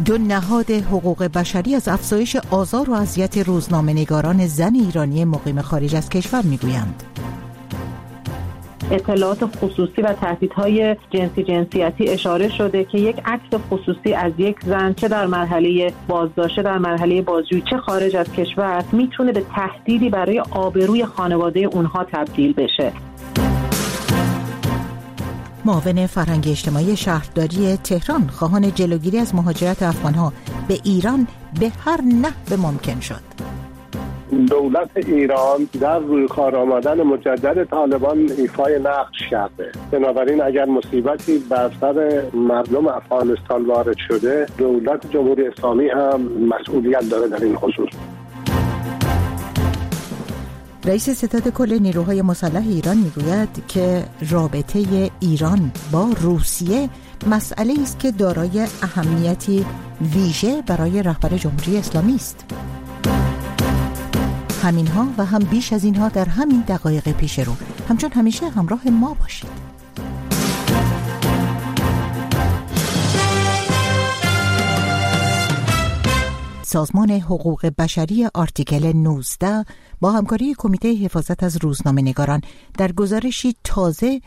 دو نهاد حقوق بشری از افزایش آزار و اذیت روزنامه‌نگاران زن ایرانی مقیم خارج از کشور میگویند. اطلاعات خصوصی و تهدیدهای جنسیتی اشاره شده که یک عکس خصوصی از یک زن چه در مرحله بازداشت، در مرحله بازجویی، چه خارج از کشور میتونه به تهدیدی برای آبروی خانواده اونها تبدیل بشه. معاون فرهنگ اجتماعی شهرداری تهران خواهان جلوگیری از مهاجرت افغانها به ایران به هر نحو ممکن شد. دولت ایران در روی کار آمدن مجدد طالبان ایفای نقش کرده. بنابراین اگر مصیبتی بر سر مردم افغانستان وارد شده، دولت جمهوری اسلامی هم مسئولیت داره در این خصوص. رئیس ستاد کل نیروهای مسلح ایران میگوید که رابطه ایران با روسیه مسئله است که دارای اهمیتی ویژه برای رهبر جمهوری اسلامی است. همینها و هم بیش از اینها در همین دقایق پیش رو. همچون همیشه همراه ما باشید. سازمان حقوق بشری آرتیکل 19 با همکاری کمیته حفاظت از روزنامه‌نگاران در گزارشی تازه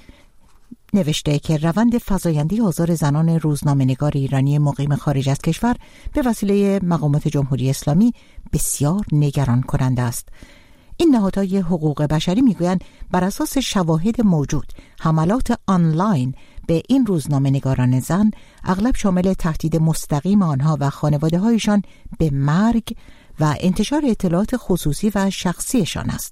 نوشته که روند فزاینده آزار زنان روزنامه‌نگار ایرانی مقیم خارج از کشور به وسیله مقامات جمهوری اسلامی بسیار نگران کننده است. این نهادهای حقوق بشری میگویند بر اساس شواهد موجود حملات آنلاین به این روزنامه‌نگاران زن اغلب شامل تهدید مستقیم آنها و خانواده‌هایشان به مرگ و انتشار اطلاعات خصوصی و شخصیشان است.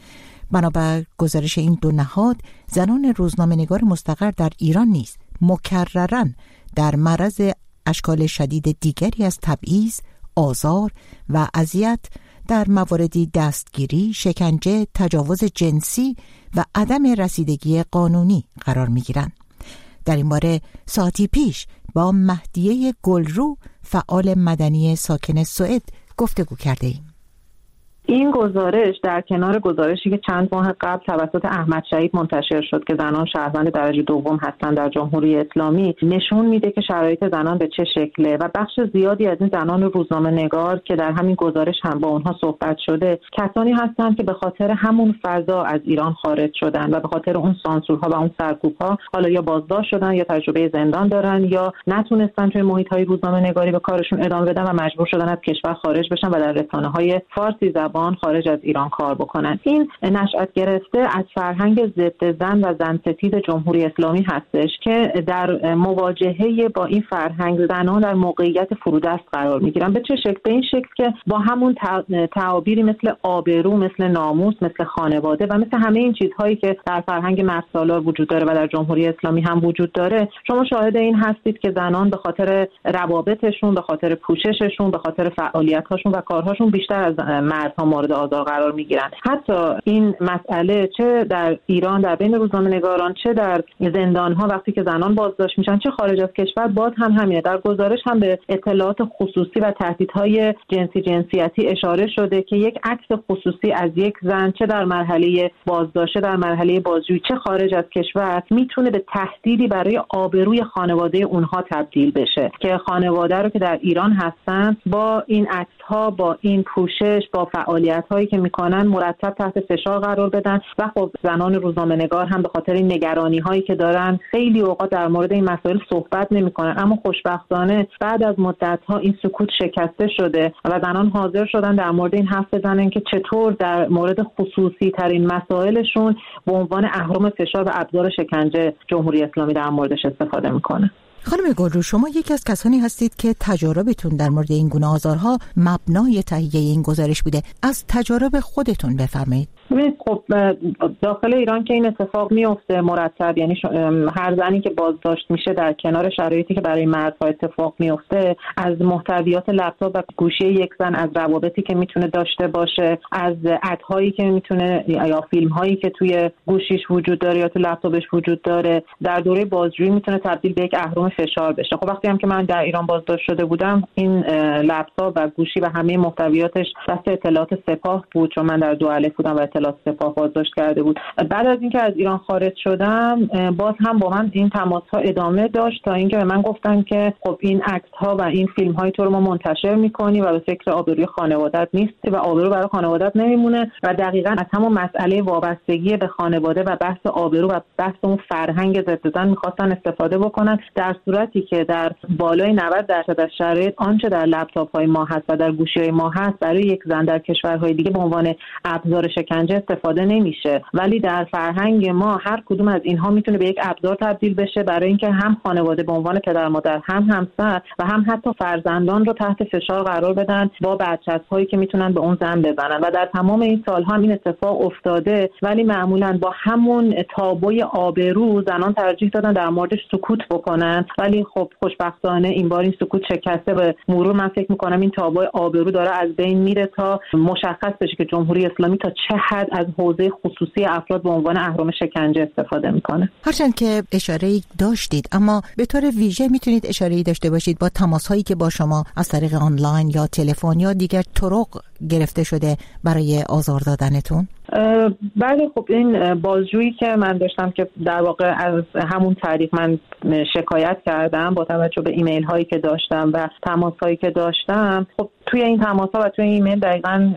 بنابر گزارش این دو نهاد، زنان روزنامه‌نگار مستقر در ایران نیز مکرراً در معرض اشکال شدید دیگری از تبعیض، آزار و اذیت در مواردی دستگیری، شکنجه، تجاوز جنسی و عدم رسیدگی قانونی قرار می‌گیرند. در این باره ساعتی پیش با مهدیه گلرو، فعال مدنی ساکن سوئد، گفتگو کرده ایم. این گزارش در کنار گزارشی که چند ماه قبل توسط احمد شهید منتشر شد که زنان شهروند درجه دوم هستند در جمهوری اسلامی، نشون میده که شرایط زنان به چه شکله و بخش زیادی از این زنان روزنامه‌نگار که در همین گزارش هم با اونها صحبت شده، کسانی هستند که به خاطر همون فضا از ایران خارج شدن و به خاطر اون سانسورها و اون سرکوب‌ها حالا یا بازداشت شدن یا تجربه زندان دارن یا نتونستن توی محیط‌های روزنامه‌نگاری به کارشون ادامه بدن و مجبور شدن از کشور خارج بشن و در رسانه‌های فارسی خارج از ایران کار بکنن. این نشأت گرفته از فرهنگ ضد زن و زن ستیز جمهوری اسلامی هستش که در مواجهه با این فرهنگ زنان در موقعیت فرودست قرار میگیرن. به چه شکل؟ به این شکل که با همون تعابیری مثل آبرو، مثل ناموس، مثل خانواده و مثل همه این چیزهایی که در فرهنگ مردسالار وجود داره و در جمهوری اسلامی هم وجود داره، شما شاهد این هستید که زنان به خاطر روابطشون، به خاطر پوشششون، به خاطر فعالیت‌هاشون و کارهاشون بیشتر از مردها مورد آزار قرار میگیرن. حتی این مسئله چه در ایران در بین روزنامه‌نگاران، چه در زندان‌ها وقتی که زنان بازداشت میشن، چه خارج از کشور، باز هم همینه. در گزارش هم به اطلاعات خصوصی و تهدیدهای جنسیتی اشاره شده که یک عکس خصوصی از یک زن چه در مرحله بازداشت، در مرحله بازجویی، چه خارج از کشور میتونه به تهدیدی برای آبروی خانواده اونها تبدیل بشه که خانواده رو که در ایران هستن با این عکس‌ها، با این پوشش، با فعالیت‌هایی که میکنن مرتب تحت فشار قرار بدن و خب زنان روزنامه‌نگار هم به خاطر این نگرانی‌هایی که دارن خیلی اوقات در مورد این مسائل صحبت نمی‌کنن، اما خوشبختانه بعد از مدت‌ها این سکوت شکسته شده و زنان حاضر شدن در مورد این حرف بزنن که چطور در مورد خصوصی ترین مسائلشون به عنوان اهرم فشار و ابزار شکنجه جمهوری اسلامی در موردش استفاده میکنه. خانم گلرو، شما یکی از کسانی هستید که تجاربتون در مورد این گونه آزارها مبنای تهیه این گزارش بوده. از تجارب خودتون بفرمایید. خب داخل ایران که این اتفاق میفته مرتب، یعنی هر زنی که بازداشت میشه در کنار شرایطی که برای مردها اتفاق میفته، از محتویات لپتاپ و گوشی یک زن، از روابطی که میتونه داشته باشه، از ادهایی که میتونه یا فیلم‌هایی که توی گوشیش وجود داره یا تو لپتاپش وجود داره، در دوره بازجویی میتونه تبدیل به یک اهرم فشار بشه. خب وقتی هم که من در ایران بازداشت شده بودم، این لپتاپ و گوشی و همه محتویاتش دست اطلاعات سپاه بود، چون من در 2 الف بودم و اطلاعات سپاه بازداشت کرده بود. بعد از اینکه از ایران خارج شدم باز هم با من این تماس‌ها ادامه داشت تا اینکه به من گفتن که خب این عکس‌ها و این فیلم‌های تو رو ما منتشر می‌کنی و به فکر آبروی خانواده‌ات نیستی و آبرو برای خانواده‌ات نمیمونه و دقیقاً از همون مسئله وابستگی به خانواده و بحث آبرو و بحث اون فرهنگ ضد زن می‌خواستن استفاده بکنن، در صورتی که در بالای 90% از شرایط آنچه در لپتاپ‌های ما هست و در گوشی‌های ما هست برای یک زن در کشورهای دیگه به عنوان ابزار شکنجه استفاده نمیشه، ولی در فرهنگ ما هر کدوم از اینها میتونه به یک ابزار تبدیل بشه برای اینکه هم خانواده به عنوان پدر مادر، هم همسر و هم حتی فرزندان رو تحت فشار قرار بدن با برچسب‌هایی که میتونن به اون زن بزنن. و در تمام این سال‌ها هم این اتفاق افتاده، ولی معمولاً با همون تابوی آبرو زنان ترجیح دادن در موردش سکوت بکنن، ولی خب خوشبختانه این بار این سکوت شکسته. به مرور من فکر می‌کنم این تابوی آبرو داره از بین میره تا مشخص بشه که جمهوری اسلامی تا چه حد از حوزه خصوصی افراد به عنوان اهرم شکنجه استفاده میکنه. هرچند که اشاره‌ای داشتید، اما به طور ویژه میتونید اشاره‌ای داشته باشید با تماس‌هایی که با شما از طریق آنلاین یا تلفن یا دیگر طرق گرفته شده برای آزار دادنتون؟ بله، خب این بازجویی که من داشتم که در واقع از همون طریق من شکایت کردم با توجه به ایمیل هایی که داشتم و تماس هایی که داشتم، خب توی این تماس ها و توی این ایمیل دقیقاً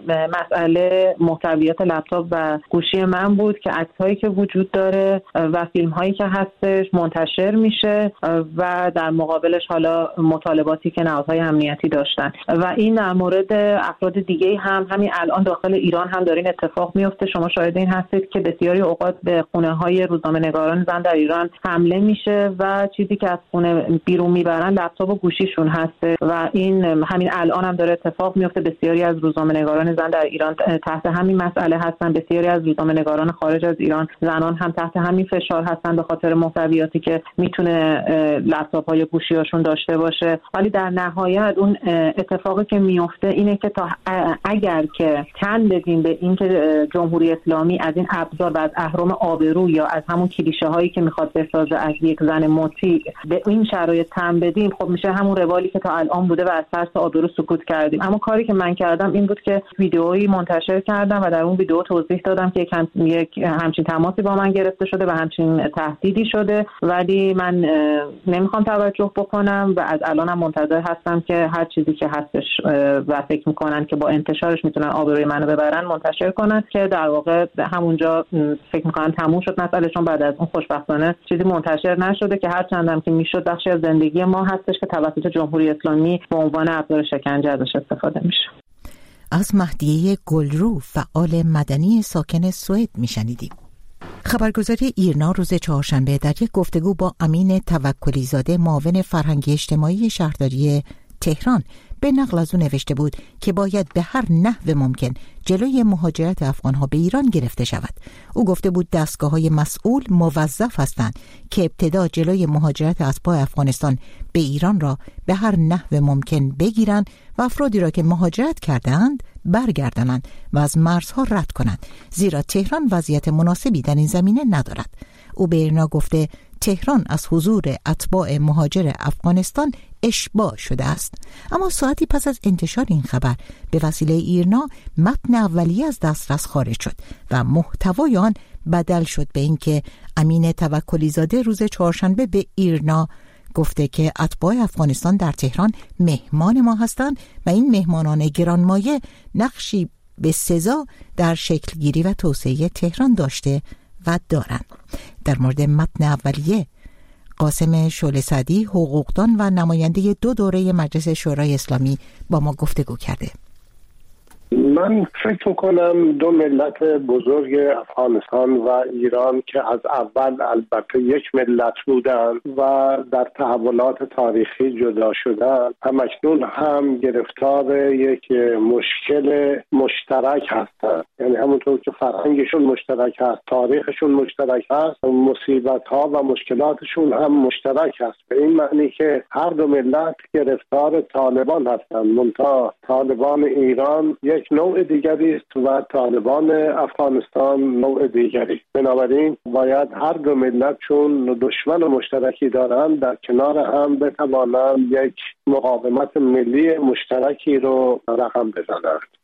مسئله محتویات لپتاپ و گوشی من بود که عکس هایی که وجود داره و فیلم هایی که هستش منتشر میشه و در مقابلش حالا مطالباتی که نهادهای امنیتی داشتن و این در مورد افراد دیگه هم همین الان داخل ایران هم داره این اتفاق میفته. شما شاهد این هستید که بسیاری اوقات به خونه های روزنامه‌نگاران زن در ایران حمله میشه و چیزی که از خونه بیرون میبرن لپتاپ و گوشیشون هست و این همین الان هم داره اتفاق میفته. بسیاری از روزنامه‌نگاران زن در ایران تحت همین مسئله هستن، بسیاری از روزنامه‌نگاران خارج از ایران زنان هم تحت همین فشار هستن به خاطر محتویاتی که میتونه لپتاپ های گوشیاشون داشته باشه. ولی در نهایت اون اتفاقی که میفته اینه که تا اگر که تن بدیم به اینکه جمهوری اسلامی از این ابزار و از اهرم آبرو یا از همون کلیشه هایی که میخواد بسازه از یک زن مطیع به این شرایط تن بدیم، خب میشه همون روالی که تا الان بوده و از ترس آبرو سکوت کردیم. اما کاری که من کردم این بود که ویدئویی منتشر کردم و در اون ویدئو توضیح دادم که یک همچین تماسی با من گرفته شده و همچین تهدیدی شده، ولی من نمیخوام توجه بکنم و از الانم منتظر هستم که هر چیزی که هستش و فکر میکنن که با انتشارش میتونن آبروی منو ببرن منتشر کنن، که در واقع همونجا فکر میکنم تموم شد مسئله، چون بعد از اون خوشبختانه چیزی منتشر نشده که هر چندم که میشد بخشی از زندگی ما هستش که توسط جمهوری اسلامی به عنوان ابزار شکنجه ازش استفاده میشه. از مهدیه گلرو، فعال مدنی ساکن سوئد میشنیدیم. خبرگزاری ایرنا روز چهارشنبه در یک گفتگو با امین توکلی زاده، معاون فرهنگی اجتماعی شهرداری تهران، به نقل از او نوشته بود که باید به هر نحو ممکن جلوی مهاجرت افغانها به ایران گرفته شود. او گفته بود دستگاه‌های مسئول موظف هستند که ابتدا جلوی مهاجرت اسبای افغانستان به ایران را به هر نحو ممکن بگیرند و افرادی را که مهاجرت کردند برگردانند و از مرزها رد کنند، زیرا تهران وضعیت مناسبی در این زمینه ندارد. او به ایرنا گفته تهران از حضور اتباع مهاجر افغانستان اشباع شده است. اما ساعتی پس از انتشار این خبر به وسیله ایرنا متن اولیه از دسترس خارج شد و محتوای آن بدل شد به اینکه امین توکلی زاده روز چهارشنبه به ایرنا گفته که اتباع افغانستان در تهران مهمان ما هستند و این مهمانان گرانمایه نقشی به سزا در شکلگیری و توسعه تهران داشته و دارند. در مورد متن اولیه قاسم شعله سعدی، حقوقدان و نماینده 2 دوره مجلس شورای اسلامی با ما گفتگو کرده. من فکر میکنم 2 ملت بزرگ افغانستان و ایران که از اول البته یک ملت بودن و در تحولات تاریخی جدا شدن، همکنون هم گرفتار یک مشکل مشترک هستند. یعنی همونطور که فرهنگشون مشترک هست، تاریخشون مشترک هست، مصیبت‌ها و مشکلاتشون هم مشترک هست، به این معنی که هر 2 ملت گرفتار طالبان هستند. منتها طالبان ایران یک نوع دیگری است و طالبان افغانستان نوع دیگری. بنابراین باید هر 2 ملت چون دشمن مشترکی دارند در کنار هم بتوانند یک مقاومت ملی مشترکی رو رقم بزنند.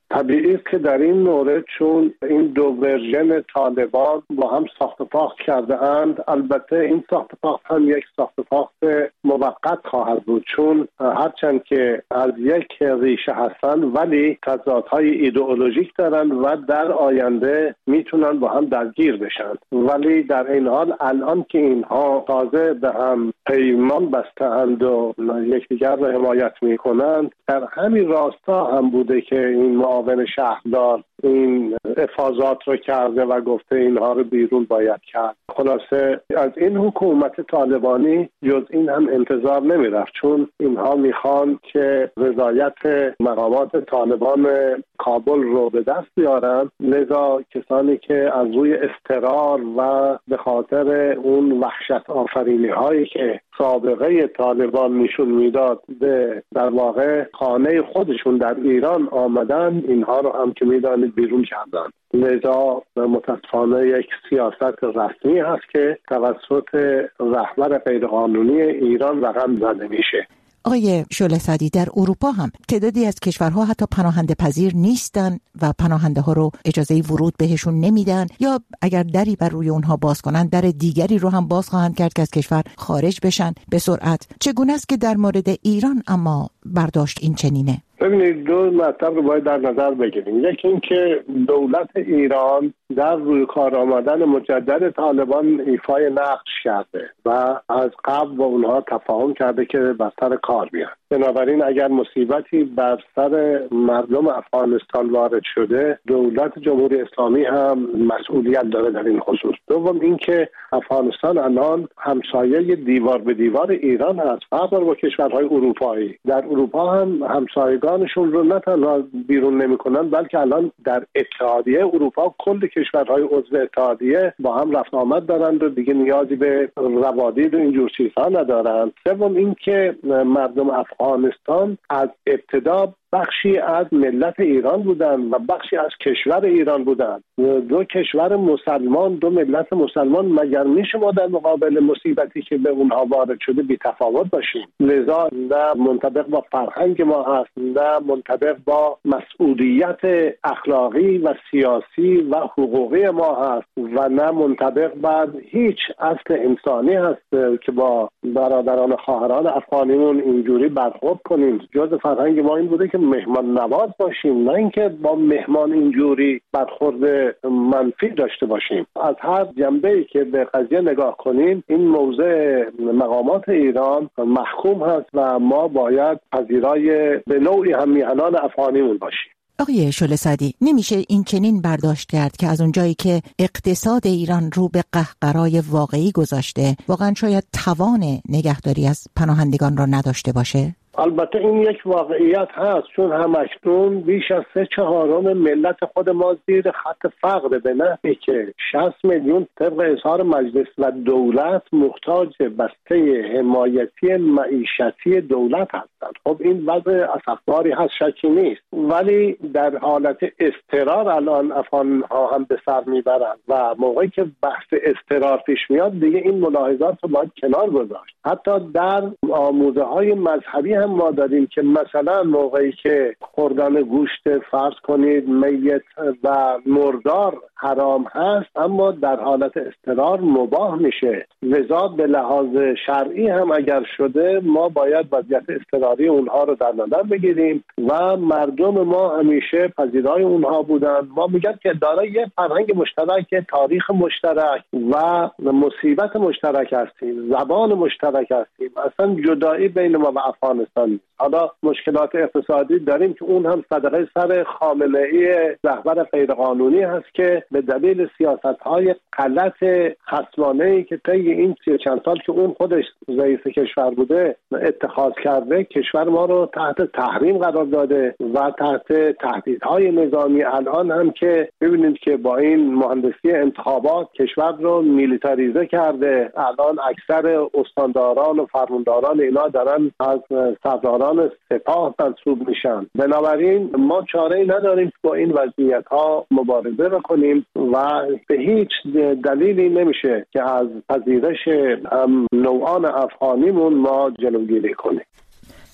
طبیعی است که در این مورد چون این دو ورژن طالبان با هم ساخت و ساخت کرده اند، البته این ساخت و ساخت هم یک ساخت و ساخت موقت خواهد بود، چون هرچند که از یک ریشه هستند ولی تضادهای ایدئولوژیک دارند و در آینده میتونن با هم درگیر بشن. ولی در این حال الان که اینها تازه به هم پیمان بستند و یکدیگر را حمایت میکنند، در همین راستا هم بوده که این معاون شهردار این افاضات رو کرده و گفته اینها رو بیرون باید کرد. خلاصه از این حکومت طالبانی جز این هم انتظار نمی رفت، چون اینها میخوان که رضایت مقامات طالبان کابل رو به دست بیارن، لذا کسانی که از روی اضطرار و به خاطر اون وحشت آفرینی هایی که سابقه طالبان نشون میداد به در واقع خانه خودشون در ایران آمدن، اینها رو هم که میدانید بیرون کردن. لذا متاسفانه یک سیاست رسمی هست که توسط رهبر غیرقانونی ایران رقم زده میشه. آقای شعله سعدی، در اروپا هم تعدادی از کشورها حتی پناهنده پذیر نیستن و پناهنده ها رو اجازه ورود بهشون نمیدن، یا اگر دری بر روی اونها باز کنن در دیگری رو هم باز خواهند کرد که از کشور خارج بشن به سرعت. چگونه است که در مورد ایران اما برداشت این چنینه؟ ببینید، دو مطلب رو باید در نظر بگیریم. یکی این که دولت ایران در روی کار آمدن مجدد طالبان ایفای نقش کرده و از قبل با اونها تفاهم کرده که بر سر کار بیان. بنابراین اگر مصیبتی بر سر مردم افغانستان وارد شده، دولت جمهوری اسلامی هم مسئولیت داره در این خصوص. دوم اینکه افغانستان الان همسایه دیوار به دیوار ایران هست، فرق با کشورهای اروپایی. در اروپا هم همسایگانشون رو نه تنها بیرون نمی‌کنن، بلکه الان در اتحادیه اروپا کل کشورهای عضو اتحادیه با هم رفت آمد دارند و دیگه نیازی به روادید و اینجور چیزها ندارند. سوم اینکه مردم افغانستان از ابتدا بخشی از ملت ایران بودن و بخشی از کشور ایران بودن. دو کشور مسلمان، دو ملت مسلمان، مگر میشه ما در مقابل مصیبتی که به اونها وارد شده بی تفاوت باشیم؟ لذا نه منطبق با فرهنگ ما هست، نه منطبق با مسئولیت اخلاقی و سیاسی و حقوقی ما هست و نه منطبق با هیچ اصل انسانی هست که با برادران خواهران افغانیمون اینجوری برخورد کنیم. جز فرهنگ ما این بوده که مهمان نواز باشیم، نه اینکه با مهمان اینجوری برخورد منفی داشته باشیم. از هر جنبه‌ای که به قضیه نگاه کنیم، این موضع مقامات ایران محکوم هست و ما باید پذیرای به نوعی همیهنان افغانیمون باشیم. آقای شعله سعدی، نمیشه این چنین برداشت کرد که از اونجایی که اقتصاد ایران رو به قهقرای واقعی گذاشته، واقعا شاید توان نگهداری از پناهندگان را نداشته باشه؟ البته این یک واقعیت هست، چون همکنون بیش از 3/4 ملت خود ما زیر خط فقر، به نحوی که 60 میلیون طبق اظهار مجلس و دولت محتاج بسته حمایتی معیشتی دولت هستند. خب این وضع اسفباری هست، شکی نیست، ولی در حالت اضطرار الان افغان‌ها هم به سر میبرند و موقعی که بحث اضطرار پیش میاد دیگه این ملاحظات رو باید کنار گذاشت. حتی در آموزه‌های مذهبی ما داریم که مثلا موقعی که خوردن گوشت فرض کنید میت و مردار حرام هست، اما در حالت اضطرار مباح میشه. لذا به لحاظ شرعی هم اگر شده ما باید وضعیت اضطراری اونها رو در نظر بگیریم و مردم ما همیشه پذیرای اونها بودن. ما میگن که دارای یه فرهنگ مشترک، تاریخ مشترک و مصیبت مشترک هستیم، زبان مشترک هستیم. اصلا جدایی بین ما و افغانستان. حالا مشکلات اقتصادی داریم که اون هم صدقه سر خامنه‌ای رهبر غیرقانونی هست که به دلیل سیاست‌های غلط خصمانه‌ای که طی این 30 چند سال که اون خودش رئیس کشور بوده اتخاذ کرده، کشور ما رو تحت تحریم قرار داده و تحت تهدیدهای نظامی. الان هم که ببینید که با این مهندسی انتخابات کشور رو میلیتاریزه کرده. الان اکثر استانداران و فرمانداران اینا دارن از سرداران سپاه منصوب میشن. بنابراین ما چاره‌ای نداریم که با این وضعیت‌ها مبارزه بکنیم و به هیچ دلیلی نمیشه که از پذیرش هم نوعان افغانیمون ما جلوگیری کنیم.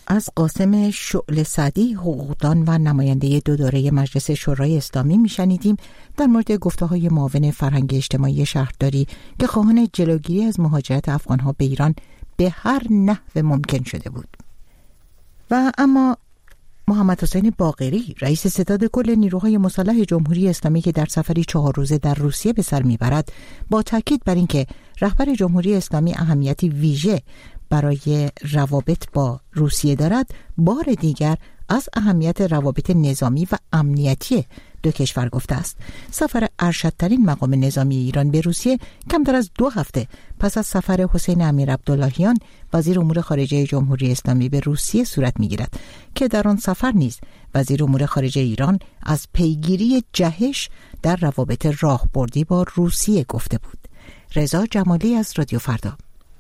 از قاسم شعله سعدی، حقوقدان و نماینده دو دوره مجلس شورای اسلامی میشنیدیم در مورد گفته‌های معاون فرهنگ اجتماعی شهرداری که خواهان جلوگیری از مهاجرت افغان‌ها به ایران به هر نحو ممکن شده بود. و اما محمد حسین باقری، رئیس ستاد کل نیروهای مسلح جمهوری اسلامی که در سفری 4 روزه در روسیه به سر میبرد، با تاکید بر اینکه رهبر جمهوری اسلامی اهمیتی ویژه برای روابط با روسیه دارد، بار دیگر از اهمیت روابط نظامی و امنیتی دو کشور گفته است. سفر ارشدترین مقام نظامی ایران به روسیه کمتر از 2 هفته پس از سفر حسین امیرعبداللهیان وزیر امور خارجه جمهوری اسلامی به روسیه صورت می‌گیرد که در آن سفر نیز وزیر امور خارجه ایران از پیگیری جهش در روابط راهبردی با روسیه گفته بود. رضا جمالی از رادیو فردا.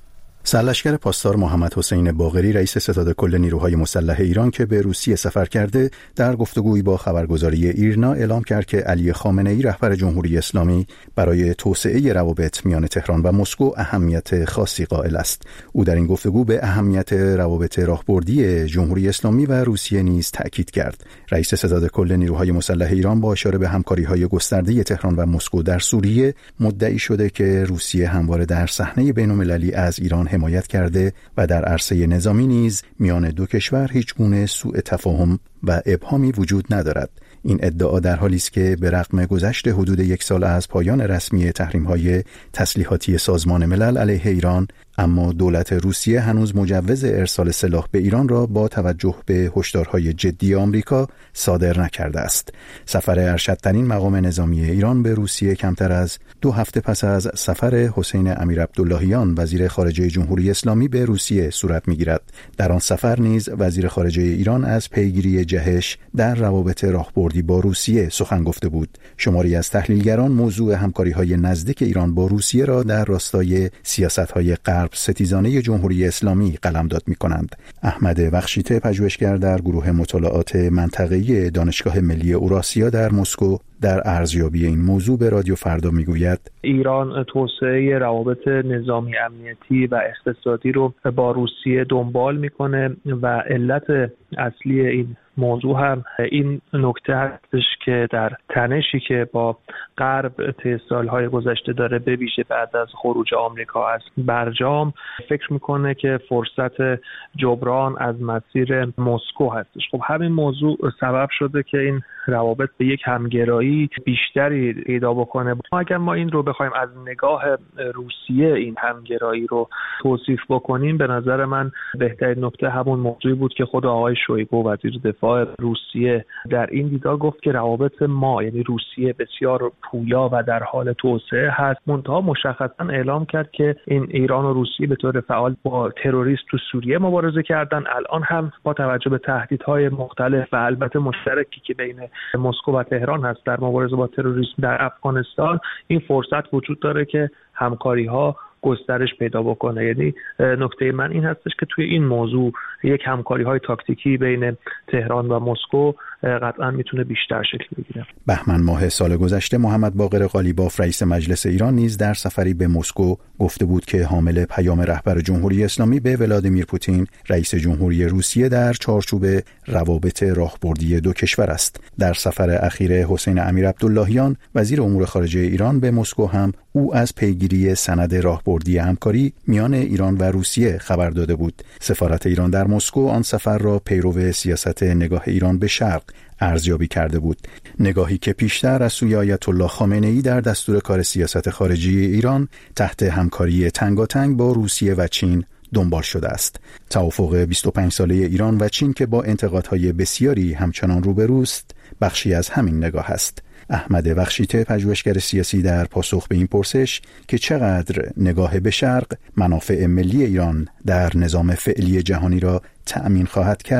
سرلشکر پاسدار محمد حسین باقری، رئیس ستاد کل نیروهای مسلح ایران که به روسیه سفر کرده، در گفتگویی با خبرگزاری ایرنا اعلام کرد که علی خامنه‌ای رهبر جمهوری اسلامی برای توسعه روابط میان تهران و مسکو اهمیت خاصی قائل است. او در این گفتگو به اهمیت روابط راهبردی جمهوری اسلامی و روسیه نیز تأکید کرد. رئیس ستاد کل نیروهای مسلح ایران با اشاره به همکاری‌های گسترده تهران و مسکو در سوریه مدعی شده که روسیه همواره در صحنه بین‌المللی از ایران حمایت کرده و در عرصه نظامی نیز میان دو کشور هیچ گونه سوء تفاهم و ابهامی وجود ندارد. این ادعا در حالی است که به رغم گذشت حدود 1 سال از پایان رسمی تحریم‌های تسلیحاتی سازمان ملل علیه ایران، اما دولت روسیه هنوز مجوز ارسال سلاح به ایران را با توجه به هشدارهای جدی آمریکا صادر نکرده است. سفر ارشدترین مقام نظامی ایران به روسیه کمتر از 2 هفته پس از سفر حسین امیرعبداللهیان وزیر خارجه جمهوری اسلامی به روسیه صورت می‌گیرد. در آن سفر نیز وزیر خارجه ایران از پیگیری جهش در روابط راهبردی با روسیه سخن گفته بود. شماری از تحلیلگران موضوع همکاری‌های نزدیک ایران با روسیه را در راستای سیاست‌های غرب ستیزانه جمهوری اسلامی قلمداد می‌کنند. احمد بخشیته، پژوهشگر در گروه مطالعات منطقه‌ای دانشگاه ملی اوراسیا در مسکو، در ارزیابی این موضوع به رادیو فردا میگوید ایران توسعه روابط نظامی امنیتی و اقتصادی رو با روسیه دنبال میکنه و علت اصلی این موضوع هم این نکته هستش که در تنشی که با غرب طی سالهای گذشته داره، به ویژه بعد از خروج آمریکا از برجام، فکر میکنه که فرصت جبران از مسیر مسکو هستش. خب همین موضوع سبب شده که این روابط به یک همگرایی بیشتری پیدا بکنه. اگر ما این رو بخوایم از نگاه روسیه این همگرایی رو توصیف بکنیم، به نظر من بهترین نکته همون موضوعی بود که خود آقای شویگو وزیر دفاع روسیه در این دیدار گفت که روابط ما، یعنی روسیه، بسیار پویا و در حال توسعه هست. منتها مشخصا اعلام کرد که این ایران و روسیه به طور فعال با تروریست تو سوریه مبارزه کردن. الان هم با توجه به تهدیدهای مختلف و البته مشترکی که بین مسکو و تهران هست در مبارزه با تروریسم در افغانستان، این فرصت وجود داره که همکاری‌ها گسترش پیدا بکنه. یعنی نکته من این هستش که توی این موضوع یک همکاری‌های تاکتیکی بین تهران و مسکو قطعا میتونه بیشتر شکل بگیره. بهمن ماه سال گذشته محمد باقر قالیباف، رئیس مجلس ایران، نیز در سفری به مسکو گفته بود که حامل پیام رهبر جمهوری اسلامی به ولادیمیر پوتین، رئیس جمهوری روسیه، در چارچوب روابط راهبردی دو کشور است. در سفر اخیر حسین امیرعبداللهیان وزیر امور خارجه ایران به مسکو هم او از پیگیری سند راهبردی همکاری میان ایران و روسیه خبر داده بود. سفارت ایران در مسکو آن سفر را پیرو سیاست نگاه ایران به شرق ارزیابی کرده بود، نگاهی که پیشتر از سوی آیت الله خامنه‌ای در دستور کار سیاست خارجی ایران تحت همکاری تنگاتنگ با روسیه و چین دنبال شده است. توافق 25 ساله ایران و چین که با انتقادهای بسیاری همچنان روبروست، بخشی از همین نگاه است. احمد بخشیته، پژوهشگر سیاسی، در پاسخ به این پرسش که چقدر نگاه به شرق منافع ملی ایران در نظام فعلی جهانی را تأمین خواهد کرد،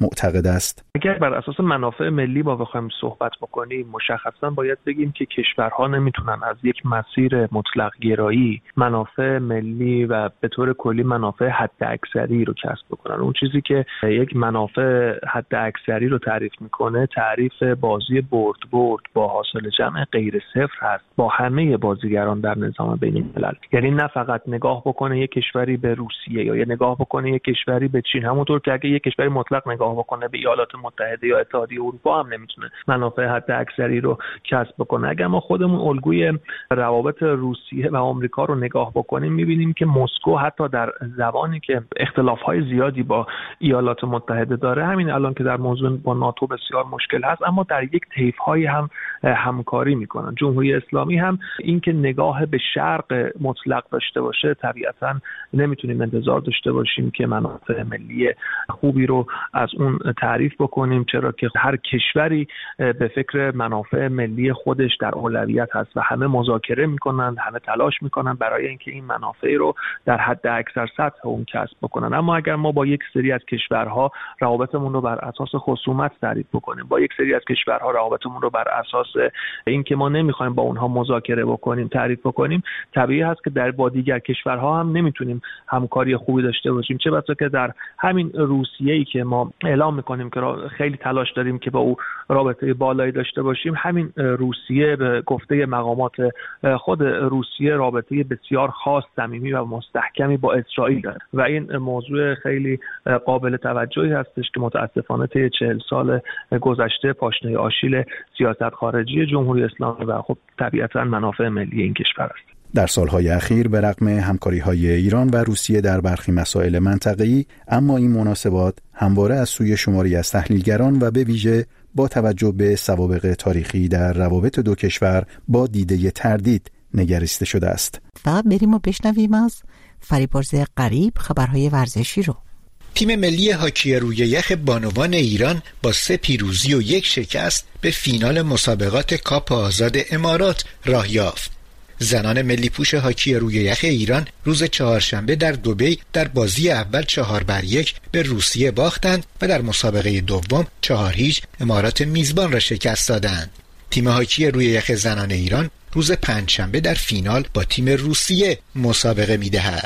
معتقد است. اگر بر اساس منافع ملی ما بخوایم صحبت بکنیم، مشخصا باید بگیم که کشورها نمیتونن از یک مسیر مطلق گرایی منافع ملی و به طور کلی منافع حد اکثری رو کسب بکنن. اون چیزی که یک منافع حد اکثری رو تعریف میکنه تعریف بازی برد با حاصل جمع غیر صفر هست با همه بازیگران در نظام بین الملل. یعنی نه فقط نگاه بکنه یک کشوری به روسیه یا نگاه بکنه یک کشوری به چین، همونطور که اگه یک کشوری مطلق نگاه بکنه به ایالات متحده یا اتحادیه اروپا هم نمیتونه منافع حد اکثری رو کسب بکنه. اگر ما خودمون الگوی روابط روسیه و آمریکا رو نگاه بکنیم میبینیم که مسکو حتی در زمانی که اختلاف‌های زیادی با ایالات متحده داره، همین الان که در موضوع با ناتو بسیار مشکل هست، اما در یک طیف‌های هم همکاری میکنن. جمهوری اسلامی هم این که نگاه به شرق مطلق داشته باشه، طبیعتاً نمیتونیم انتظار داشته باشیم که منافع ملی خوبی رو از اون تعریف بکنیم، چرا که هر کشوری به فکر منافع ملی خودش در اولویت هست و همه مذاکره میکنن، همه تلاش میکنن برای اینکه این منافع رو در حد اکثر سطح اون کسب بکنن. اما اگر ما با یک سری از کشورها روابطمون رو بر اساس خصومت تعریف بکنیم، با یک سری از کشورها روابطمون رو بر اساس اینکه ما نمیخوایم با اونها مذاکره بکنیم تعریف بکنیم، طبیعی هست که با دیگر کشورها هم نمیتونیم همکاری خوبی داشته باشیم. چه بسا که در همین روسیه‌ای که ما اعلام میکنیم که خیلی تلاش داریم که با او رابطه بالایی داشته باشیم، همین روسیه به گفته مقامات خود روسیه رابطه بسیار خاص، صمیمی و مستحکمی با اسرائیل داره و این موضوع خیلی قابل توجهی هستش که متاسفانه طی 40 سال گذشته پاشنه آشیل سیاست خارجی جمهوری اسلامی و خب طبیعتاً منافع ملی این کشور است. در سالهای اخیر به رغم همکاری‌های ایران و روسیه در برخی مسائل منطقه‌ای، اما این مناسبات همواره از سوی شماری از تحلیلگران و به ویژه با توجه به سوابق تاریخی در روابط دو کشور با دیده تردید نگریسته شده است. و بریم و بشنویم از فریبرز غریب خبرهای ورزشی رو. تیم ملی هاکی روی یخ بانوان ایران با 3 پیروزی و 1 شکست به فینال مسابقات کاپ آزاد امارات راه یافت. زنان ملی پوش هاکی روی یخ ایران روز چهارشنبه در دبی در بازی اول 4-1 به روسیه باختند و در مسابقه دوم 4-0 امارات میزبان را شکست دادند. تیم هاکی روی یخ زنان ایران روز پنجشنبه در فینال با تیم روسیه مسابقه می‌دهد.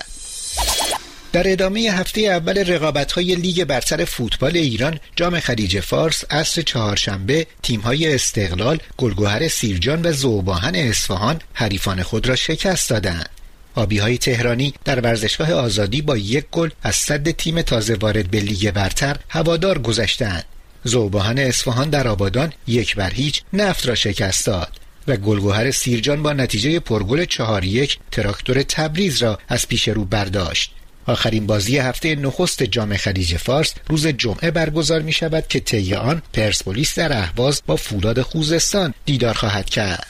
در ادامه هفته اول رقابت‌های لیگ برتر فوتبال ایران جام خلیج فارس عصر چهارشنبه تیم‌های استقلال، گلگهر سیرجان و ذوب‌آهن اصفهان حریفان خود را شکست دادند. آبی‌های تهرانی در ورزشگاه آزادی با 1 گل از صد تیم تازه وارد به لیگ برتر هوادار گذشتند. ذوب‌آهن اصفهان در آبادان 1-0 نفت را شکست داد و گلگهر سیرجان با نتیجه پرگل 4-1 تراکتور تبریز را از پیش رو برداشت. آخرین بازی هفته نخست جام خلیج فارس روز جمعه برگزار می شود که طی آن پرسپولیس در اهواز با فولاد خوزستان دیدار خواهد کرد.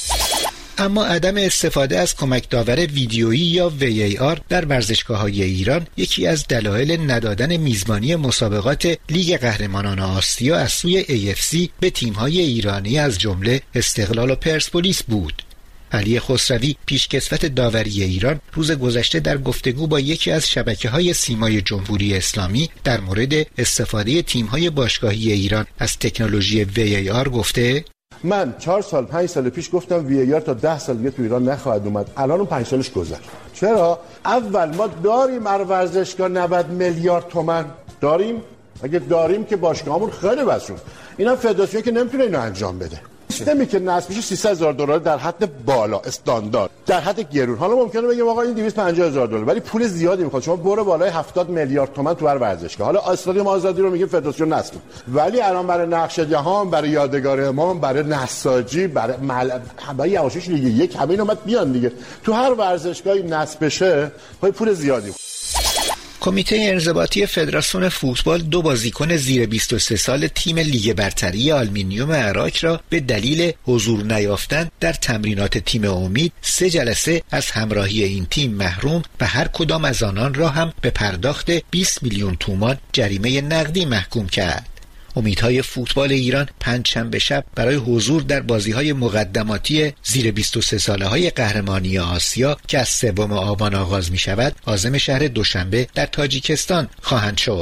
اما عدم استفاده از کمک داور ویدیویی یا VAR در ورزشگاه‌های ایران یکی از دلایل ندادن میزبانی مسابقات لیگ قهرمانان آسیا از سوی AFC به تیم‌های ایرانی از جمله استقلال و پرسپولیس بود. علی خسروی پیشکسوت داوری ایران روز گذشته در گفتگو با یکی از شبکه‌های سیمای جمهوری اسلامی در مورد استفاده تیم‌های باشگاهی ایران از تکنولوژی VAR گفته: من 4-5 سال پیش گفتم VAR تا 10 سال دیگه تو ایران نخواهد اومد. الان اون 5 سالش گذشت. چرا؟ اول ما داریم ورزشگاه 90 میلیارد تومان داریم. اگه داریم که باشگاهمون خیلی وسون. اینا فدراسیون که نمیتونه اینو انجام بده. سیستمی که نصب میشه $300,000 در حد بالا استاندارد، در حد گرون. حالا ممکنه بگیم آقا این $250,000 ولی پول زیادی میخواد. شما برو بالای 70 میلیارد تومان تو هر ورزشگاه. حالا استادیوم آزادی رو میگه فدراسیون نصب، ولی الان برای نقش جهان، برای یادگار امام، برای نساجی، برای یواشش لیگ 1 همه اینا اومد بیان دیگه. تو هر ورزشگاهی نصب بشه پول زیادی. کمیته انضباطی فدراسیون فوتبال 2 بازیکن زیر 23 سال تیم لیگ برتری آلومینیوم عراق را به دلیل حضور نیافتن در تمرینات تیم امید 3 جلسه از همراهی این تیم محروم و هر کدام از آنان را هم به پرداخت 20 میلیون تومان جریمه نقدی محکوم کرد. امیدهای فوتبال ایران پنجشنبه شب برای حضور در بازی‌های مقدماتی زیر 23 ساله‌های قهرمانی آسیا که از 3 آبان آغاز می‌شود، عازم شهر دوشنبه در تاجیکستان خواهند شد.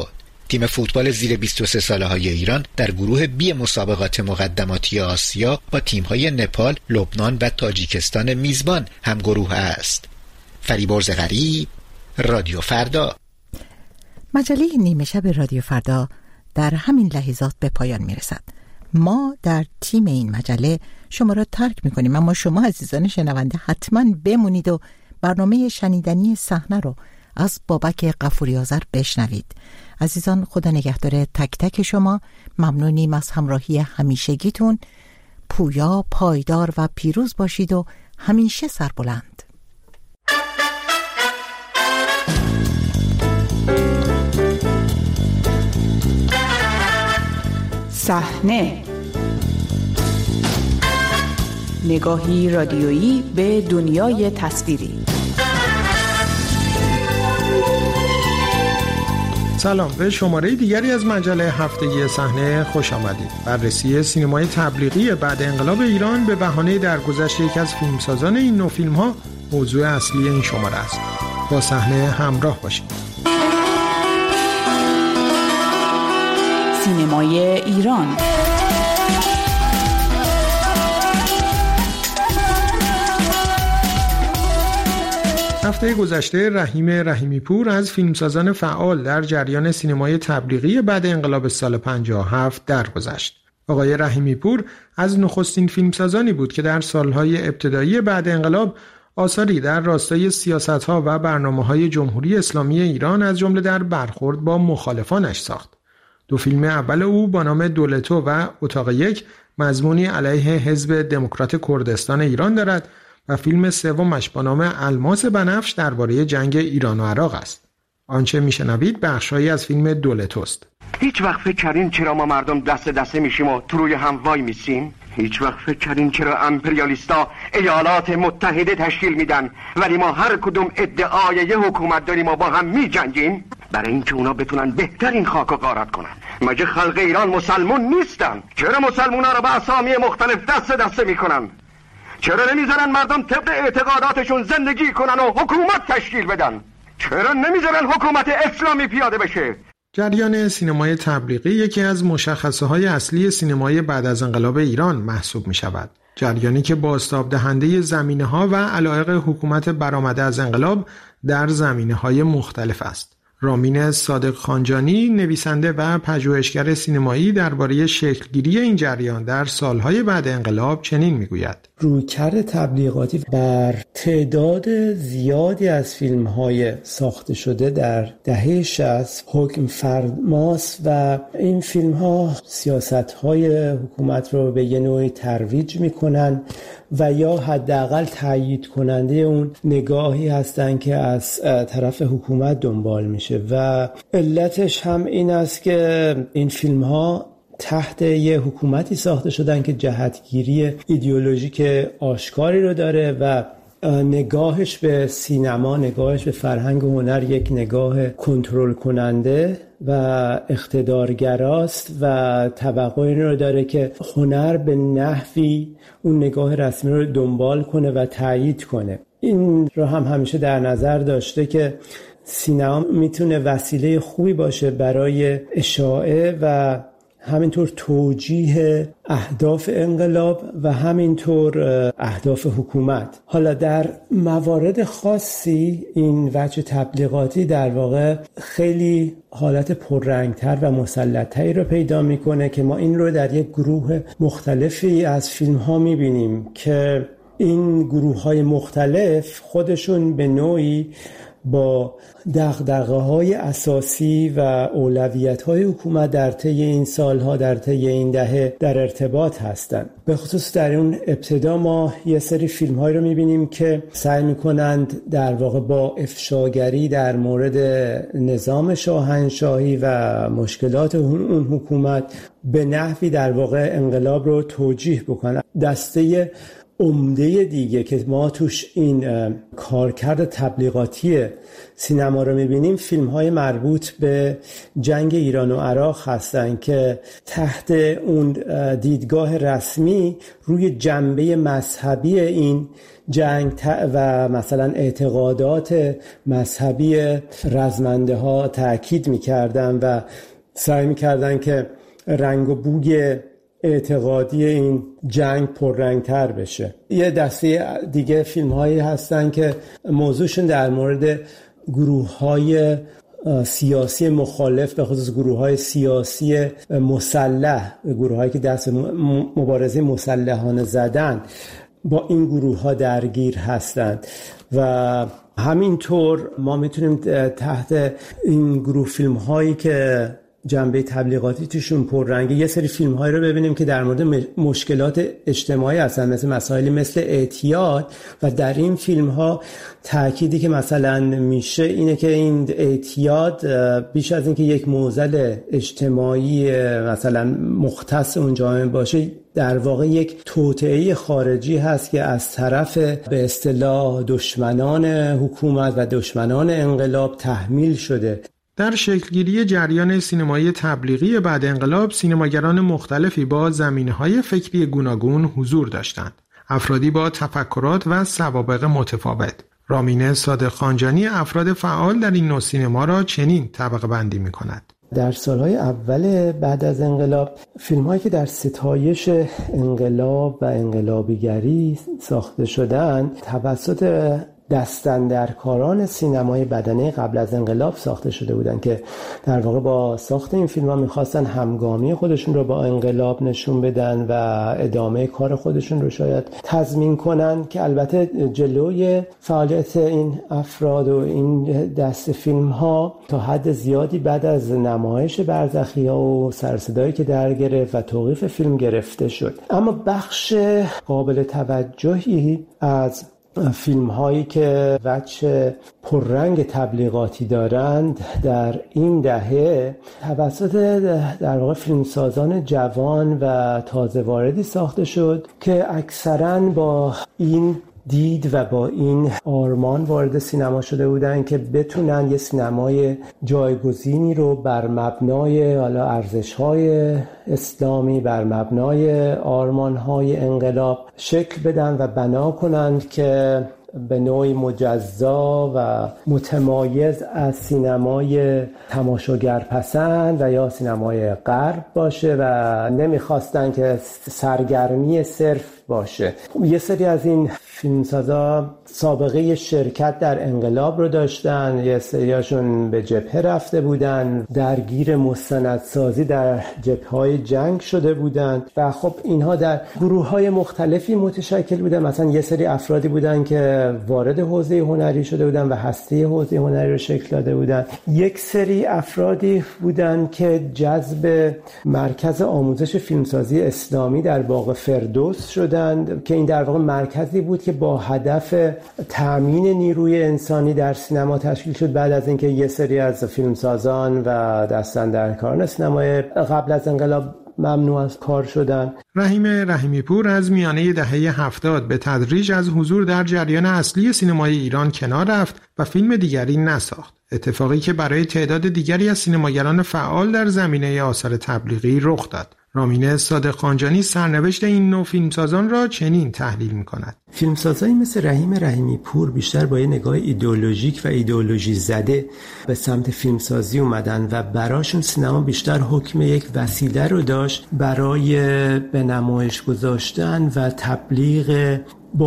تیم فوتبال زیر 23 ساله های ایران در گروه بی مسابقات مقدماتی آسیا با تیم‌های نپال، لبنان و تاجیکستان میزبان هم گروه است. فریبرز غریب، رادیو فردا. مجله نیمه شب رادیو فردا در همین لحظات به پایان میرسد. ما در تیم این مجله شما را ترک میکنیم، اما شما عزیزان شنونده حتما بمونید و برنامه شنیدنی صحنه رو از بابک غفوری آذر بشنوید. عزیزان، خدا نگهدار تک تک شما. ممنونیم از همراهی همیشگیتون. پویا، پایدار و پیروز باشید و همیشه سربلند. صحنه، نگاهی رادیویی به دنیای تصویری. سلام، به شماره دیگری از مجله هفتگی صحنه خوش آمدید. بررسی سینمای تبلیغی بعد انقلاب ایران به بهانه درگذشت یکی از فیلمسازان این نوع فیلم‌ها موضوع اصلی این شماره است. با صحنه همراه باشید. سینمای ایران. هفته گذشته رحیم رحیمی پور از فیلمسازان فعال در جریان سینمای تبلیغی بعد انقلاب سال 57 درگذشت. آقای رحیمی پور از نخستین فیلمسازانی بود که در سالهای ابتدایی بعد انقلاب آثاری در راستای سیاست‌ها و برنامه‌های جمهوری اسلامی ایران از جمله در برخورد با مخالفانش ساخت. دو فیلم اول او با نام دولتو و اتاق یک مضمونی علیه حزب دموکرات کردستان ایران دارد و فیلم سومش با نام الماس بنفش درباره جنگ ایران و عراق است. آنچه میشنوید بخشایی از فیلم دولتوست. هیچ وقت فکر کردین چرا ما مردم دست دسته میشیم و تو روی هم وای میسیم؟ هیچ وقت فکر کردین چرا امپریالیستا ایالات متحده تشکیل میدن ولی ما هر کدوم ادعای یه حکومت داریم و با هم میجنگیم؟ برای اینکه اونا بتونن بهترین خاک و غارت کنن. مگه خلق ایران مسلمون نیستن؟ چرا مسلمونا رو به اسامی مختلف دست دسته میکنن؟ چرا نمیذارن مردم طبق اعتقاداتشون زندگی کنن و حکومت تشکیل بدن؟ چرا نمیذارن حکومت اسلامی پیاده بشه؟ جریان سینمای تبلیغی یکی از مشخصه‌های اصلی سینمای بعد از انقلاب ایران محسوب می‌شود. جریانی که بازتاب دهنده زمینه‌ها و علایق حکومت برآمده از انقلاب در زمینه‌های مختلف است. رامین صادق خانجانی، نویسنده و پژوهشگر سینمایی، درباره شکلگیری این جریان در سالهای بعد انقلاب چنین میگوید: رویکرد تبلیغاتی بر تعداد زیادی از فیلم‌های ساخته شده در دهه 60 حکم فرماست و این فیلم‌ها سیاست‌های حکومت رو به یه نوعی ترویج می‌کنن و یا حداقل تأیید کننده اون نگاهی هستن که از طرف حکومت دنبال میشه و علتش هم این است که این فیلم‌ها تحت یه حکومتی ساخته شدن که جهتگیری ایدئولوژیک آشکاری رو داره و نگاهش به سینما، نگاهش به فرهنگ و هنر یک نگاه کنترل کننده و اقتدارگراست و توقع این رو داره که هنر به نحوی اون نگاه رسمی رو دنبال کنه و تایید کنه. این رو هم همیشه در نظر داشته که سینما میتونه وسیله خوبی باشه برای اشاعه و همینطور توجیه اهداف انقلاب و همینطور اهداف حکومت. حالا در موارد خاصی این وجه تبلیغاتی در واقع خیلی حالت پررنگتر و مسلط‌تری رو پیدا میکنه که ما این رو در یک گروه مختلفی از فیلم ها میبینیم که این گروه های مختلف خودشون به نوعی با دغدغه‌های اساسی و اولویت‌های حکومت در طی این سالها، در طی این دهه در ارتباط هستند. به خصوص در اون ابتدا ما یه سری فیلم‌هایی رو می‌بینیم که سعی می‌کنند در واقع با افشاگری در مورد نظام شاهنشاهی و مشکلات اون حکومت به نحوی در واقع انقلاب رو توجیه بکنن. دسته عمده دیگه که ما توش این کارکرد تبلیغاتی سینما رو میبینیم فیلم‌های مربوط به جنگ ایران و عراق هستن که تحت اون دیدگاه رسمی روی جنبه مذهبی این جنگ و مثلا اعتقادات مذهبی رزمنده ها تأکید میکردن و سعی می‌کردن که رنگ و بوی اعتقادی این جنگ پررنگ‌تر بشه. یه دسته دیگه فیلم‌هایی هستن که موضوعشون در مورد گروه‌های سیاسی مخالف، به خصوص گروه‌های سیاسی مسلح، گروه‌هایی که دست مبارزه مسلحانه زدن، با این گروه‌ها درگیر هستند و همینطور ما میتونیم تحت این گروه فیلم‌هایی که جنبه تبلیغاتی توشون پررنگه یه سری فیلم‌هایی رو ببینیم که در مورد مشکلات اجتماعی هستن، مثل مسائلی مثل اعتیاد، و در این فیلم‌ها تأکیدی که مثلا میشه اینه که این اعتیاد بیش از اینکه یک معضل اجتماعی مثلا مختص اون جامعه باشه، در واقع یک توطئه خارجی هست که از طرف به اصطلاح دشمنان حکومت و دشمنان انقلاب تحمیل شده. در شکلگیری جریان سینمایی تبلیغی بعد انقلاب، سینماگران مختلفی با زمینه‌های فکری گوناگون حضور داشتند. افرادی با تفکرات و سوابق متفاوت. رامین صادق خانجانی افراد فعال در این نوع سینما را چنین طبقه بندی می‌کند. در سالهای اول بعد از انقلاب، فیلم‌هایی که در ستایش انقلاب و انقلابیگری ساخته شدند توسط دستاندرکاران سینمای بدنه قبل از انقلاب ساخته شده بودند که در واقع با ساخت این فیلم‌ها می‌خواستن همگامی خودشون رو با انقلاب نشون بدن و ادامه کار خودشون رو شاید تضمین کنن، که البته جلوی فعالیت این افراد و این دست فیلم‌ها تا حد زیادی بعد از نمایش برزخی‌ها و سرصدایی که در گرفت و توقیف فیلم گرفته شد. اما بخش قابل توجهی از فیلم هایی که وجه پررنگ تبلیغاتی دارند در این دهه توسط در واقع فیلمسازان جوان و تازه واردی ساخته شد که اکثراً با این دید و با این آرمان وارد سینما شده بودن که بتونن یه سینمای جایگزینی رو بر مبنای حالا ارزش‌های اسلامی، بر مبنای آرمان‌های انقلاب شکل بدن و بنا کنند که به نوعی مجزا و متمایز از سینمای تماشاگرپسند و یا سینمای غرب باشه و نمیخواستن که سرگرمی صرف باشه. یه سری از این فیلمسازا سابقه شرکت در انقلاب رو داشتن، یه سریاشون به جبهه رفته بودن، درگیر مستندسازی در جبهه‌های جنگ شده بودن و خب اینها در گروه‌های مختلفی متشکل بودن. مثلا یه سری افرادی بودن که وارد حوزه هنری شده بودن و هسته حوزه هنری رو شکل داده بودن. یک سری افرادی بودن که جذب مرکز آموزش فیلمسازی اسلامی در باغ فردوس شدند که این در واقع مرکزی بود که با هدف تأمین نیروی انسانی در سینما تشکیل شد بعد از اینکه یه سری از فیلمسازان و دستاندرکاران سینمای قبل از انقلاب ممنوع از کار شدن. رحیم رحیمی پور از میانه دهه 70 به تدریج از حضور در جریان اصلی سینمای ایران کنار رفت و فیلم دیگری نساخت. اتفاقی که برای تعداد دیگری از سینماگران فعال در زمینه آثار تبلیغی رخ داد. رامین صادق خانجانی سرنوشت این نوع فیلمسازان را چنین تحلیل می‌کند. فیلمسازایی مثل رحیم رحیمی پور بیشتر با یه نگاه ایدئولوژیک و ایدئولوژی زده به سمت فیلمسازی اومدن و براشون سینما بیشتر حکم یک وسیله رو داشت برای به نمایش گذاشتن و تبلیغ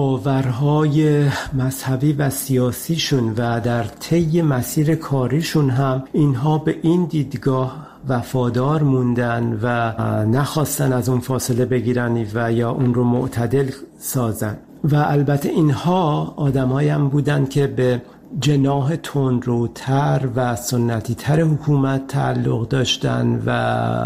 باورهای مذهبی و سیاسیشون و در طی مسیر کاریشون هم اینها به این دیدگاه وفادار موندن و نخواستن از اون فاصله بگیرن و یا اون رو معتدل سازن. و البته اینها آدمایی هم بودن که به جناح تندروتر و سنتی تر حکومت تعلق داشتن و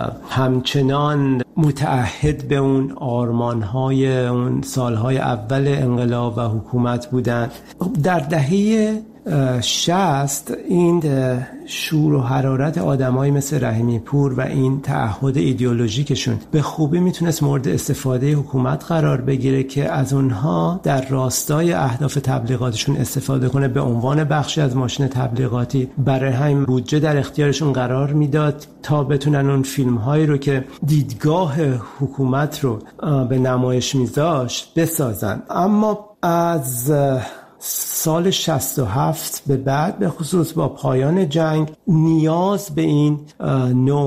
همچنان متعهد به اون آرمانهای اون سالهای اول انقلاب و حکومت بودن. در دهه 60 این شور و حرارت آدمایی مثل رحیمی پور و این تعهد ایدئولوژیکشون به خوبی میتونست مورد استفاده حکومت قرار بگیره که از اونها در راستای اهداف تبلیغاتشون استفاده کنه به عنوان بخشی از ماشین تبلیغاتی. برای همین بودجه در اختیارشون قرار میداد تا بتونن اون فیلم‌هایی رو که دیدگاه حکومت رو به نمایش میذاشت بسازن. اما از سال 67 به بعد به خصوص با پایان جنگ نیاز به این نوع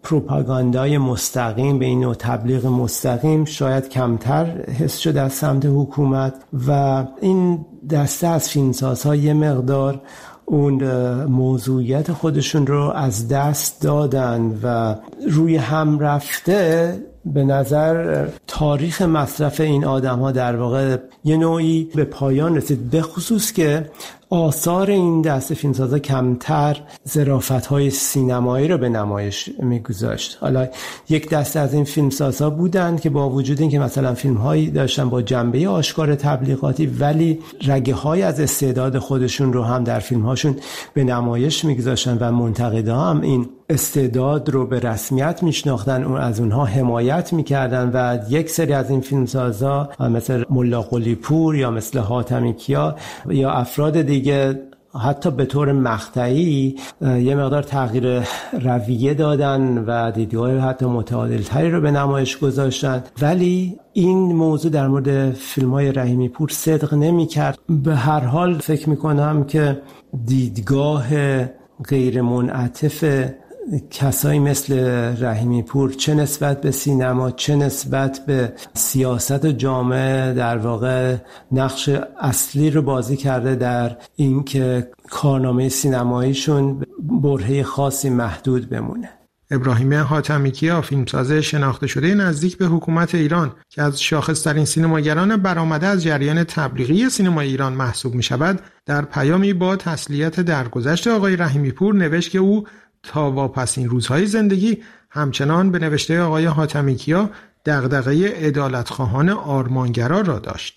پروپاگاندای مستقیم، به این نوع تبلیغ مستقیم شاید کمتر حس شده از سمت حکومت و این دسته از فیلمسازها یه مقدار اون موضوعیت خودشون رو از دست دادن و روی هم رفته به نظر تاریخ مصرف این آدم‌ها در واقع یه نوعی به پایان رسید، به خصوص که آثار این دسته فیلمسازا کمتر ظرافت‌های سینمایی رو به نمایش می‌گذاشت. حالا یک دسته از این فیلمسازا بودن که با وجود اینکه مثلا فیلم‌هایی داشتن با جنبه آشکار تبلیغاتی، ولی رگه‌های از استعداد خودشون رو هم در فیلم‌هاشون به نمایش می‌گذاشتن و منتقدها هم این استعداد رو به رسمیت میشناختن، از اونها حمایت میکردن و یک سری از این فیلمسازا مثل ملا قلی پور یا مثل حاتمی کیا یا افراد دیگه حتی به طور مقطعی یه مقدار تغییر رویه دادن و دیدگاه حتی متعادل‌تری رو به نمایش گذاشتن، ولی این موضوع در مورد فیلم‌های رحیمی پور صدق نمی‌کرد. به هر حال فکر می‌کنم که دیدگاه غیر منعطف کسایی مثل رحیمی پور چه نسبت به سینما چه نسبت به سیاست جامعه در واقع نقش اصلی رو بازی کرده در اینکه کارنامه سینماییشون برهه خاصی محدود بمونه. ابراهیم حاتمی کیا، فیلمساز شناخته شده نزدیک به حکومت ایران که از شاخص‌ترین سینماگران برآمده از جریان تبلیغی سینمای ایران محسوب می‌شود، در پیامی با تسلیت درگذشت آقای رحیمی پور نوشت که او تا واپسین روزهای زندگی همچنان به نوشته آقای حاتمی کیا دغدغه عدالت‌خواهان آرمانگرا را داشت.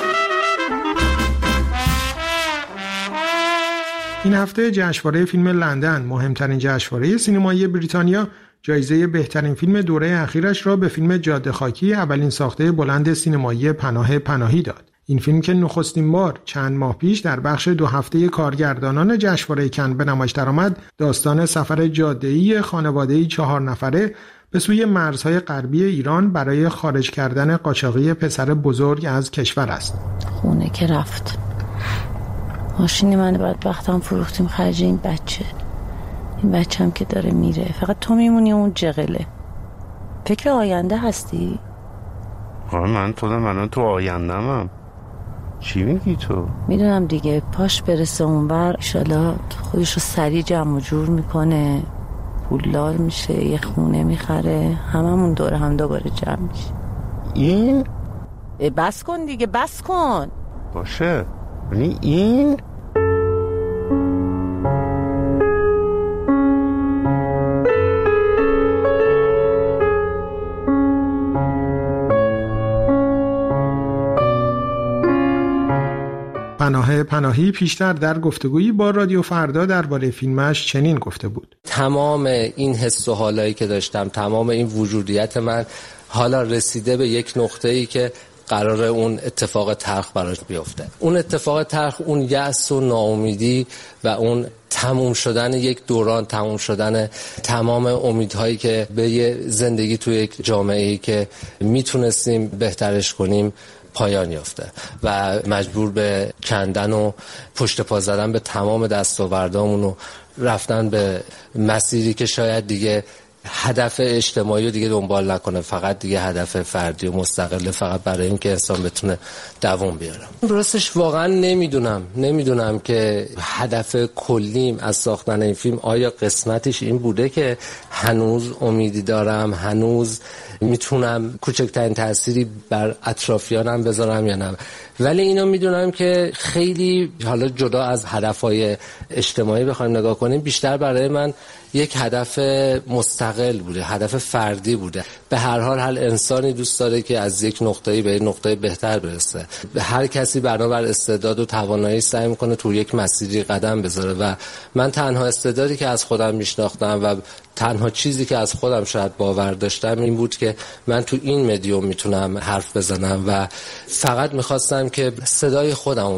این هفته جشنواره فیلم لندن، مهمترین جشنواره سینمایی بریتانیا، جایزه بهترین فیلم دوره اخیرش را به فیلم جاده خاکی، اولین ساخته بلند سینمایی پناه پناهی داد. این فیلم که نخستین بار چند ماه پیش در بخش 2 هفته کارگردانان جشنواره کن به نمایش درآمد، داستان سفر جاده‌ای خانواده‌ای 4 نفره به سوی مرزهای غربی ایران برای خارج کردن قاچاقی پسر بزرگ از کشور است. خونه که رفت، ماشین من بدبختم فروختیم خرج این بچه. این بچه هم که داره میره، فقط تو میمونی اون جغله. فکر آینده هستی؟ من الان تو آینده‌ام. چی میگی تو؟ میدونم دیگه، پاش برسه اونور ایشالا خودش رو سریع جمع و جور میکنه، پولدار میشه، یه خونه میخره، هممون دور هم دوباره جمع میشه. این؟ بس کن دیگه، بس کن. باشه، یعنی این؟ پناه پناهی پیشتر در گفتگویی با رادیو فردا درباره فیلمش چنین گفته بود: تمام این حس و حالایی که داشتم، تمام این وجودیت من حالا رسیده به یک نقطه‌ای که قراره اون اتفاق تلخ براش بیفته. اون اتفاق تلخ، اون یأس و ناامیدی و اون تموم شدن یک دوران، تموم شدن تمام امیدهایی که به یه زندگی توی یک جامعه‌ای که میتونستیم بهترش کنیم پایان یافته و مجبور به کندن و پشت پا زدن به تمام دستاوردامون و رفتن به مسیری که شاید دیگه هدف اجتماعی رو دیگه دنبال نکنه، فقط دیگه هدف فردی و مستقله، فقط برای این که انسان بتونه دوام بیاره. راستش واقعا نمیدونم که هدف کلیم از ساختن این فیلم آیا قسمتش این بوده که هنوز امیدی دارم، هنوز میتونم کوچکترین تأثیری بر اطرافیانم بذارم یا نه. ولی اینو میدونم که خیلی، حالا جدا از هدفهای اجتماعی بخوایم نگاه کنیم، بیشتر برای من یک هدف مستقل بوده، هدف فردی بوده. به هر حال هر انسانی دوست داره که از یک نقطه‌ای به یک نقطه بهتر برسه. هر کسی بنابر استعداد و توانایی سعی میکنه تو یک مسیری قدم بذاره و من تنها استعدادی که از خودم میشناختم و تنها چیزی که از خودم شاید باور داشتم این بود که من تو این مدیوم میتونم حرف بزنم و فقط میخواستم که صدای خودمو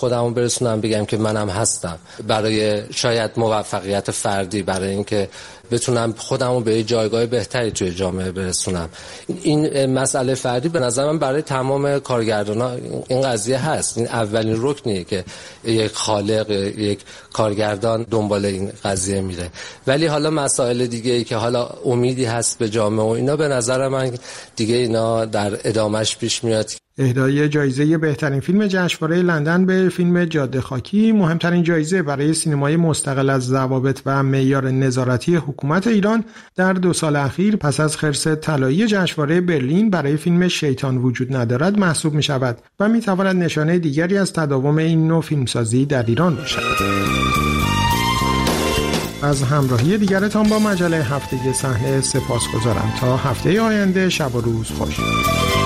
برسونم، بگم که منم هستم برای شاید موفقیت فردی، برای اینکه بتونم خودمو به جایگاه بهتری توی جامعه برسونم. این مسئله فردی به نظر من برای تمام کارگردانا این قضیه هست. این اولین رکنیه که یک خالق، یک کارگردان دنبال این قضیه میره. ولی حالا مسائل دیگه ای که حالا امیدی هست به جامعه و اینا، به نظر من دیگه اینا در ادامهش پیش میاد. اهدای جایزه بهترین فیلم جشنواره لندن به فیلم جاده خاکی، مهمترین جایزه برای سینمای مستقل از ضوابط و معیار نظارتی حکومت ایران در 2 سال اخیر پس از خرس طلایی جشنواره برلین برای فیلم شیطان وجود ندارد محسوب می شود و می تواند نشانه دیگری از تداوم این نوع فیلمسازی در ایران باشد. از همراهی دیگرتان با مجله هفتگی صحنه سپاسگزارم. تا هفته آینده، شب و روز خوش.